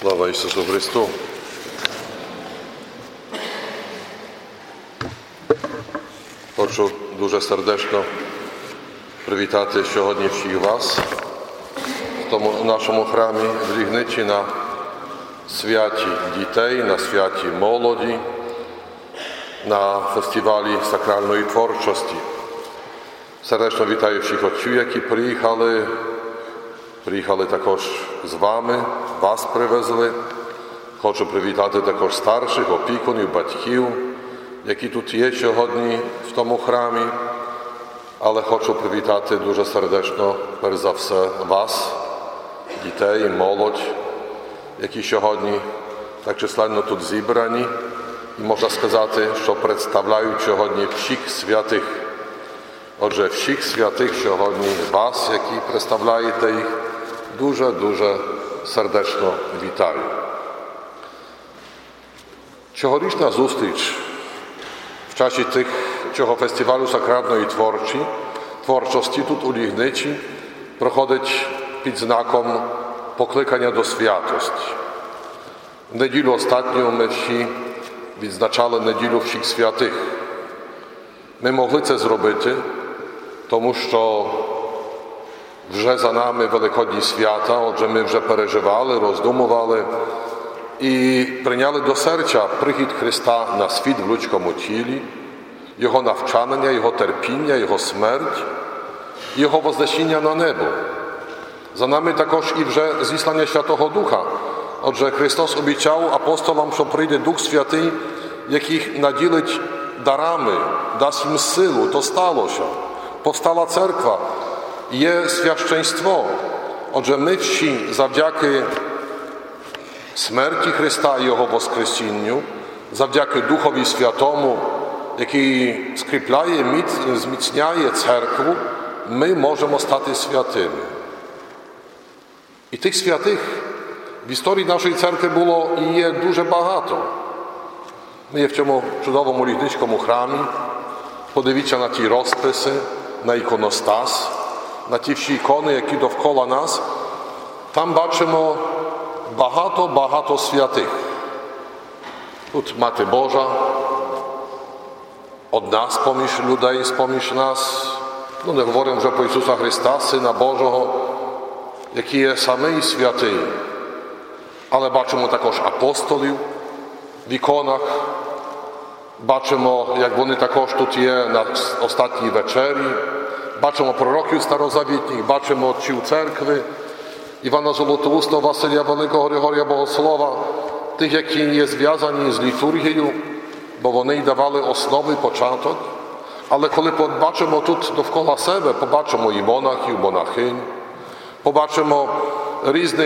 Слава Ісусу Христу! Хочу дуже сердечно привітати сьогодні всіх вас в тому нашому храмі в Рігничі на святі дітей, на святі молоді, на фестивалі сакральної творчості. Сердечно вітаю всіх отців, які приїхали також з вами, вас привезли. Хочу привітати також старших, опікунів, батьків, які тут є сьогодні в тому храмі. Але хочу привітати дуже сердечно, перш за все, вас, дітей, молодь, які сьогодні так численно тут зібрані. І можна сказати, що представляють сьогодні всіх святих. Отже, всіх святих сьогодні вас, які представляєте їх, дуже сердечно вітаю. Цьогорічна зустріч в часі цього фестивалю сакральної творчості тут у Рігничі проходить під знаком покликання до святості. В неділю останню ми всі відзначали неділю всіх святих. Ми могли це зробити, тому що вже за нами Великодні свята, отже ми вже переживали, роздумували і прийняли до серця прихід Христа на світ в людському тілі, Його навчання, Його терпіння, Його смерть, Його вознесіння на небо. За нами також і вже зіслання Святого Духа. Отже, Христос обіцяв апостолам, що прийде Дух Святий, яких наділить дарами, дасть їм силу. То сталося. Powstała cerkwa, є священство. Отже, ми всі завдяки смерті Христа і Його воскресінню, завдяки Духові Святому, який скріпляє, зміцняє церкву, ми можемо стати святими. І тих святих в історії нашої церкви було і є дуже багато. Ми є в цьому чудовому Рігничському храмі. Подивіться на ті розписи, на іконостас, на ті всі ікони, які довкола нас. Там бачимо багато святих. Тут Мати Божа, одна з-поміж людей, з-поміж нас. Не говоримо вже про Ісуса Христа, Сина Божого, який є самий святий. Але бачимо також апостолів в іконах. Бачимо, як вони також тут є на останній вечері. Бачимо пророків старозавітніх, бачимо отців церкви, Івана Золотоустого, Василія Великого, Григорія Богослова, тих, які є зв'язані з літургією, бо вони й давали основи, початок. Але коли побачимо тут довкола себе, побачимо і монахів, монахинь, побачимо різних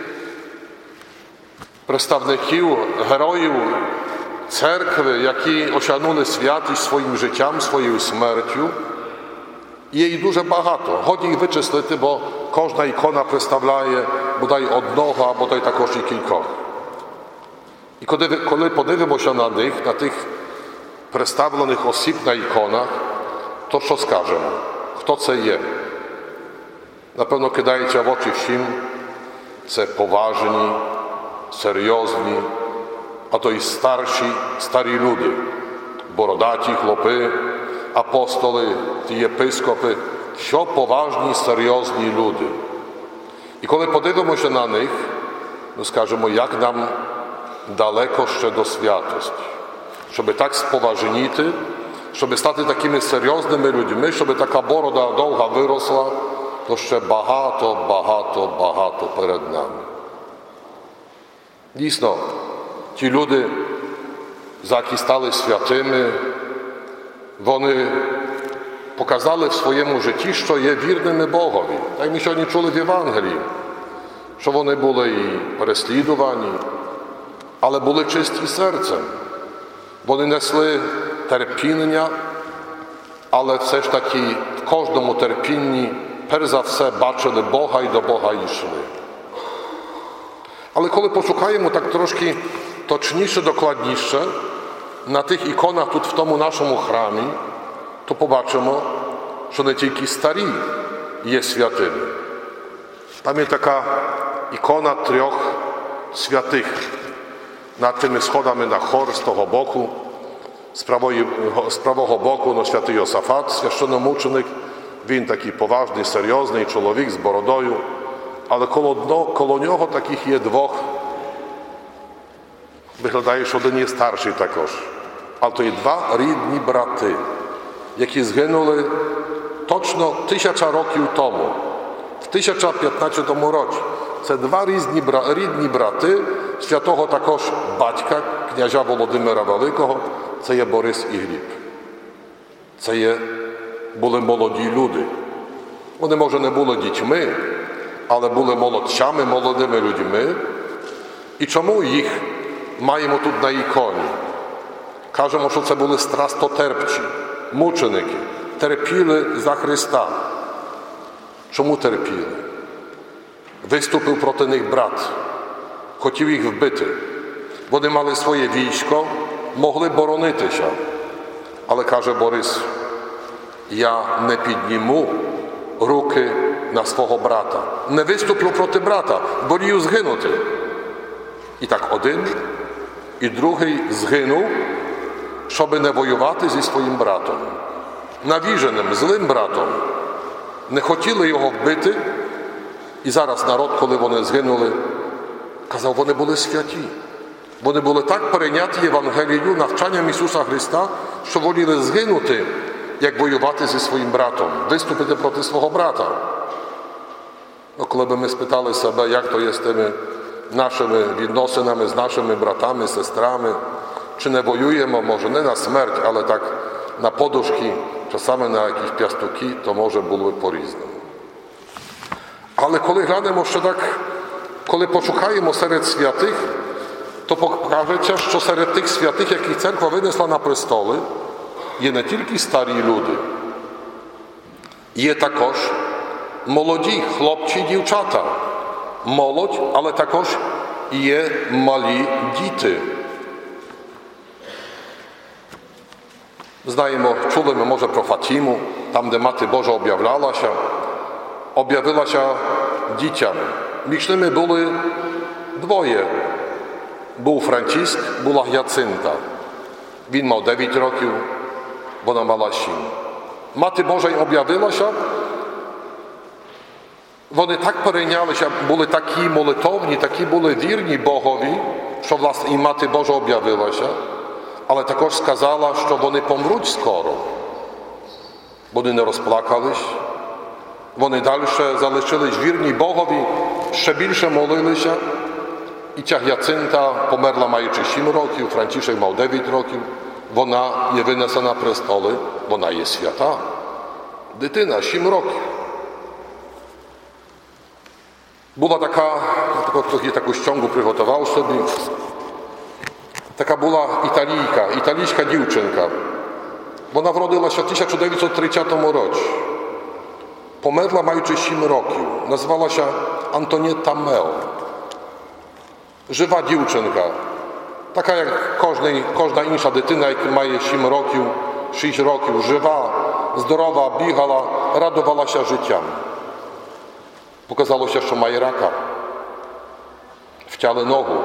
представників, героїв церкви, які осягнули святість своїм життям, своєю смертю. Є їх дуже багато. Годі їх вичислити, бо кожна ікона представляє бодай одного, а бодай також і кількох. І коли подивимося на них, на тих представлених осіб на іконах, то що скажемо? Хто це є? Напевно, кидається в очі всім. Це поважні, серйозні, а то й старі люди, бородаті хлопи, апостоли, ті єпископи, що поважні, серйозні люди. І коли подивимося на них, ми скажемо, як нам далеко ще до святості. Щоб так споважніти, щоб стати такими серйозними людьми, щоб така борода довга виросла, то ще багато перед нами. Дійсно, ті люди, які стали святими, вони показали в своєму житті, що є вірними Богові. Так ми сьогодні чули в Євангелії, що вони були і переслідувані, але були чисті серцем. Вони несли терпіння, але все ж таки в кожному терпінні, перш за все, бачили Бога і до Бога йшли. Але коли пошукаємо так трошки точніше, докладніше на тих іконах тут в тому нашому храмі, то побачимо, що не тільки старі є святими. Tam jest taka ikona святих. Над тими сходами на хор з того боку, з правого боку, святий Йосафат, священномученик. Він такий поважний, серйозний чоловік з бородою, але коло нього таких є двох. Виглядає, що один є старший також. Але то є два рідні брати, які згинули точно 1000 років тому, в 1015 році. Це два рідні брати святого також батька, князя Володимира Великого, це є Борис і Гліб. Це були молоді люди. Вони, може, не були дітьми, але були молодцями, молодими людьми. І чому їх маємо тут на іконі? Кажемо, що це були страстотерпчі, мученики, терпіли за Христа. Чому терпіли? Виступив проти них брат, хотів їх вбити. Вони мали своє військо, могли боронитися. Але каже Борис, я не підніму руки на свого брата. Не виступлю проти брата, волію згинути. І так один і другий згинув, щоби не воювати зі своїм братом. Навіженим, злим братом. Не хотіли його вбити. І зараз народ, коли вони згинули, казав, вони були святі. Вони були так перейняті Євангелією, навчанням Ісуса Христа, що воліли згинути, як воювати зі своїм братом, виступити проти свого брата. Коли б ми спитали себе, як то є з тими нашими відносинами, з нашими братами, сестрами, чи не воюємо, може, не на смерть, але так на подушки, часами на якісь п'ястуки, то може було б по-різному. Але коли глянемо ще так, коли пошукаємо серед святих, то покажеться, що серед тих святих, яких церква винесла на престоли, є не тільки старі люди, є також молоді хлопці, дівчата. Молодь, але також є малі діти. Знаємо, чули ми, може, про Фатіму, там, де Мати Божа об'явилася дітям. Між ними були двоє. Був Франциск, була Гіацинта. Він мав 9 років, вона мала 7. Мати Божа й об'явилася. Вони так перейнялися, були такі молитовні, такі були вірні Богові, що, власне, і Мати Божа об'явилася, але також сказала, що вони помруть скоро. Вони не розплакались, вони далі залишились вірні Богові, ще більше молилися. І ця Гіацинта померла, маючи 7 років, Францишек мав 9 років. Вона є винесена на престоли, вона є свята. Дитина, 7 років. Була така, хто таку ściągu приготував собі, така була італійська дівчинка. Вона вродилася в 1930 році. Померла, маючи 7 років. Називалася Антонієта Мео. Жива дівчинка. Така як кожна інша дитина, яка має 7 років, 6 років. Жива, здорова, бігала, радувалася життям. Показалося, що має рака. Втяли ногу.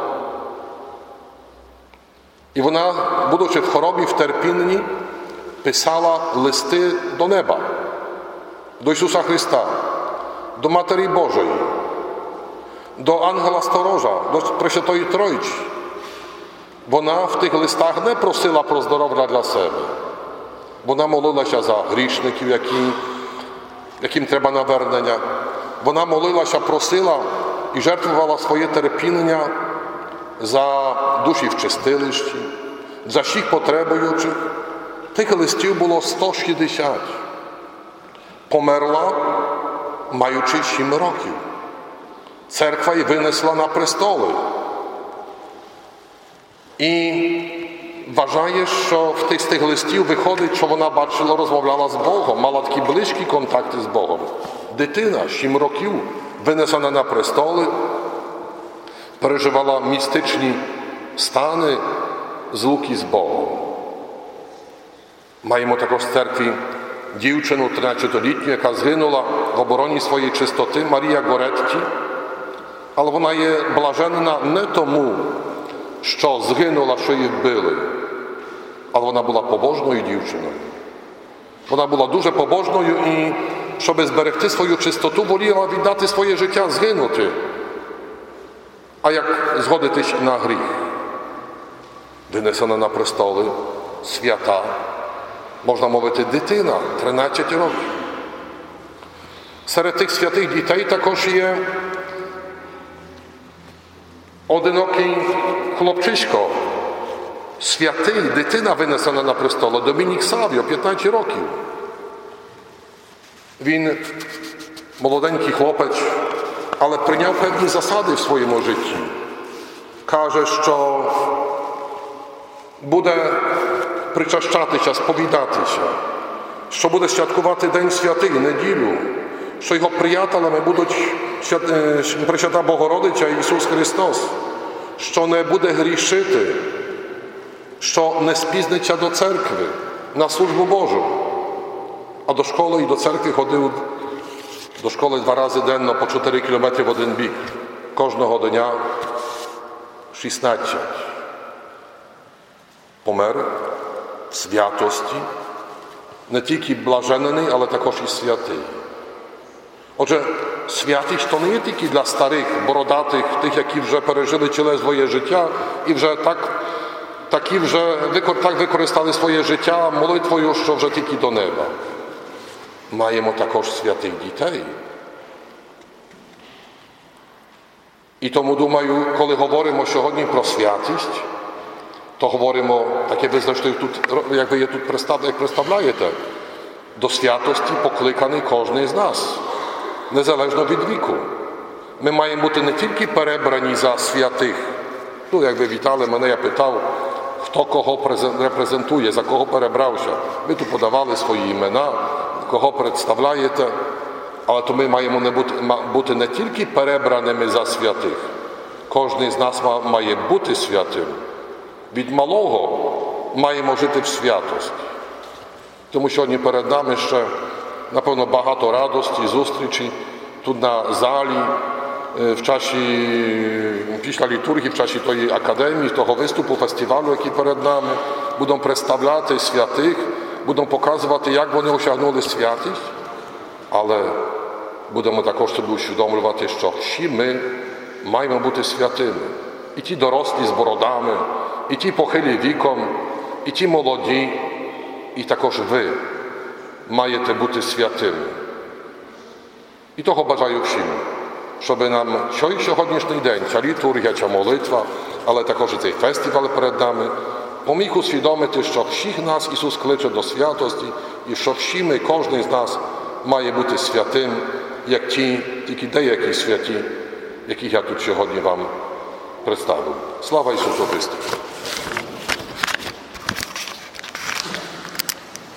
І вона, будучи в хворобі, в терпінні, писала листи до неба, до Ісуса Христа, до Матері Божої, до Ангела Сторожа, до Пресвятої Тройці. Вона в тих листах не просила про здоров'я для себе. Вона молилася за грішників, яким треба навернення. Вона молилася, просила і жертвувала своє терпіння за душі в чистилищі, за всіх потребуючих. Тих листів було 160. Померла, маючи 7 років. Церква її винесла на престоли. І вважає, що з тих листів виходить, що вона бачила, розмовляла з Богом, мала такі близькі контакти з Богом. Дитина, 7 років, винесена на престоли, переживала містичні стани злуки з Богом. Маємо також в церкві дівчину 13-літню, яка згинула в обороні своєї чистоти, Марія Горетті. але вона є блаженна не тому, що згинула, що її вбили, але вона була побожною дівчиною. Вона була дуже побожною і, щоб зберегти свою чистоту, воліла віддати своє життя, згинути. А як згодитись на гріх? Винесена на престоли свята, можна мовити, дитина, 13 років. Серед тих святих дітей також є одинокий хлопчисько, святий, дитина винесена на престол, Домінік Савіо, 15 років. Він молоденький хлопець, але прийняв певні засади в своєму житті. Каже, що буде причащатися, сповідатися, що буде святкувати День Святий, неділю, що його приятелями будуть Пресвята Богородиця і Ісус Христос, що не буде грішити, що не спізниться до церкви на службу Божу. А до школи і до церкви ходив, до школи 2 рази денно по 4 кілометри в один бік. Кожного дня 16. Помер в святості, не тільки блаженний, але також і святий. Отже, святість то не є тільки для старих, бородатих, тих, які вже пережили ціле своє життя і вже так використали своє життя молитвою, що вже тільки до неба. Маємо також святих дітей. І тому, думаю, коли говоримо сьогодні про святість, то говоримо, так як ви зрештою тут, як ви її тут представляєте, до святості покликаний кожен з нас, незалежно від віку. Ми маємо бути не тільки перебрані за святих. Ну, як ви вітали мене, я питав, хто кого репрезентує, за кого перебрався. Ви тут подавали свої імена, кого представляєте, але то ми маємо бути не тільки перебраними за святих. Кожен з нас має бути святим. Від малого маємо жити в святості. Тому сьогодні перед нами ще, напевно, багато радості, зустрічі тут на залі, після літургії, в часі тої академії, того виступу, фестивалю, який перед нами. Будемо представляти святих, будемо показувати, як вони осягнули святість, але будемо також собі усвідомлювати, що всі ми маємо бути святими. І ті дорослі з бородами, і ті похилі віком, і ті молоді, і також ви маєте бути святими. І того бажаю всім, щоб нам сьогоднішній день, ця літургія, ця молитва, але також і цей фестиваль перед нами, поміг усвідомити, що всіх нас Ісус кличе до святості, і що всі ми, кожен з нас має бути святим, як ті, тільки деякі святі, яких я тут сьогодні вам представив. Слава Ісусу Христу!